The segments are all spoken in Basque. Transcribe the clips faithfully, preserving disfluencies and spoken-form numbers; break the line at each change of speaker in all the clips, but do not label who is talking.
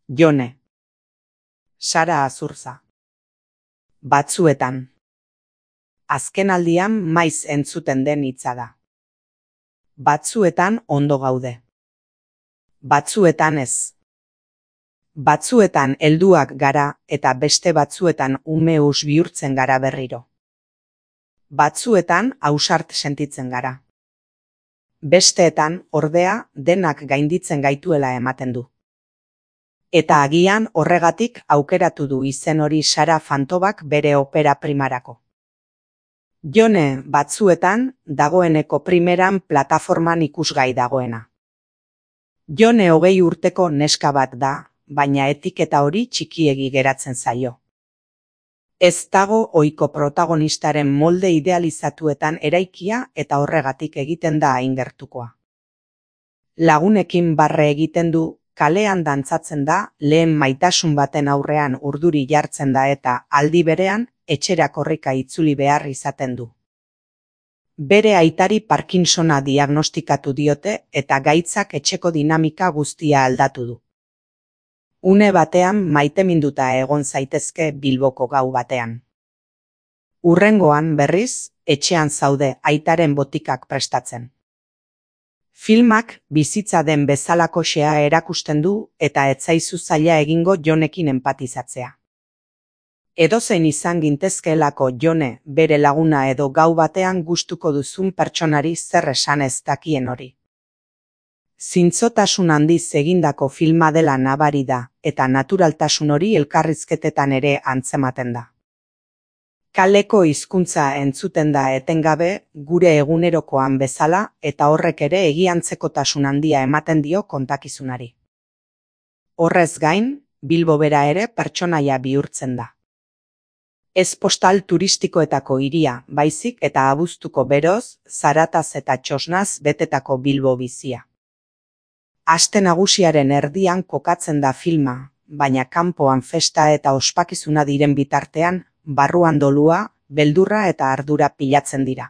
Jone. Sara Azurza. Batzuetan. Azkenaldian maiz entzuten den hitza da. Batzuetan ondo gaude. Batzuetan ez. Batzuetan helduak gara eta beste batzuetan umeus bihurtzen gara berriro. Batzuetan ausart sentitzen gara. Besteetan, ordea, denak gainditzen gaituela ematen du. Eta agian horregatik aukeratu du izen hori Sara Fantobak bere opera primarako. Jone batzuetan dagoeneko primeran plataforman ikusgai dagoena. Jone hogei urteko neska bat da, baina etiketa hori txikiegi geratzen zaio. Ez dago ohiko protagonistaren molde idealizatuetan eraikia eta horregatik egiten da hain gertukoa. Lagunekin barre egiten du, kalean dantzatzen da, lehen maitasun baten aurrean urduri jartzen da eta aldi berean etxera korrika itzuli behar izaten du. Bere aitari Parkinsona diagnostikatu diote eta gaitzak etxeko dinamika guztia aldatu du. Une batean maiteminduta egon zaitezke Bilboko gau batean. Hurrengoan berriz, etxean zaude aitaren botikak prestatzen. Filmak bizitza den bezalakoxea erakusten du eta ez zaizu zaila egingo Jonekin enpatizatzea. Edozein izan gintezkeelako Jone bere laguna edo gau batean gustuko duzun pertsonari zer esan ez dakien hori. Zintzotasun handiz egindako filma dela nabari da eta naturaltasun hori elkarrizketetan ere antzematen da. Kaleko hizkuntza entzuten da etengabe gure egunerokoan bezala eta horrek ere egiantzekotasun handia ematen dio kontakizunari. Horrez gain, Bilbo bera ere pertsonaia bihurtzen da. Ez postal turistikoetako hiria, baizik eta abuztuko beroz, zarataz eta txosnaz betetako Bilbo bizia. Aste nagusiaren erdian kokatzen da filma, baina kanpoan festa eta ospakizuna diren bitartean, barruan dolua, beldurra eta ardura pilatzen dira.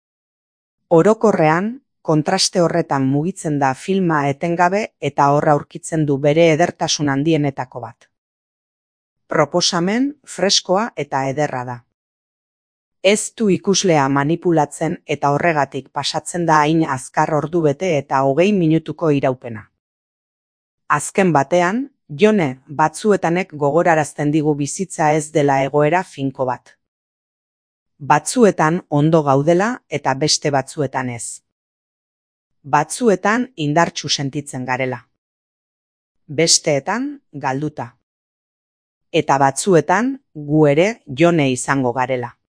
Orokorrean, kontraste horretan mugitzen da filma etengabe eta horra aurkitzen du bere edertasun handienetako bat. Proposamen, freskoa eta ederra da. Ez du ikuslea manipulatzen eta horregatik pasatzen da hain azkar ordubete eta hogei minutuko iraupena. Azken batean, Jone batzuetanek gogorarazten digu bizitza ez dela egoera finko bat. Batzuetan ondo gaudela eta beste batzuetan ez. Batzuetan indartsu sentitzen garela. Besteetan galduta. Eta batzuetan gu ere Jone izango garela.